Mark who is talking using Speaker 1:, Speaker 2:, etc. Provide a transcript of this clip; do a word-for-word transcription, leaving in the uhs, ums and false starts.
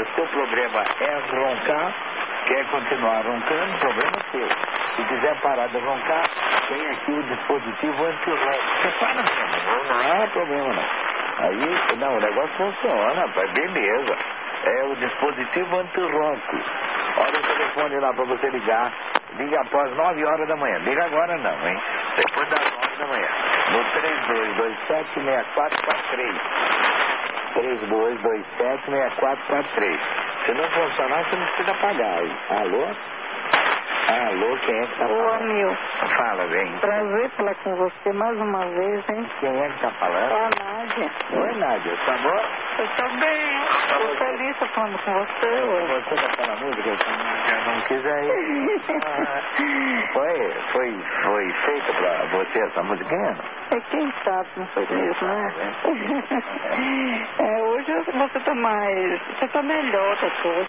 Speaker 1: Agora, se o problema é roncar, quer continuar roncando, problema é seu. Se quiser parar de roncar, tem aqui o dispositivo anti-ronco. Você para mesmo, não há problema não. Aí, não, o negócio funciona, rapaz, beleza. É o dispositivo anti-ronco. Olha o telefone lá para você ligar. Liga após nove horas da manhã. Liga agora não, hein? Depois das nove da manhã. No três dois dois sete, seis quatro quatro três. três dois dois sete, seis quatro quatro três. Se não funcionar, você não precisa pagar. Alô? Alô, quem é que tá falando?
Speaker 2: Ô, Amil.
Speaker 1: Fala, bem.
Speaker 2: Prazer falar com você mais uma vez, hein?
Speaker 1: Quem é que tá falando?
Speaker 2: É a Nádia.
Speaker 1: Oi, Nádia, tá bom?
Speaker 2: Eu tô bem. Tô feliz tô falando com você hoje.
Speaker 1: Você daquela música que eu não quiser ir. Ah, foi, foi, foi feita pra você essa musiquinha?
Speaker 2: É, quem sabe não foi mesmo, né? É, hoje você tá mais... Você tá melhor, doutor.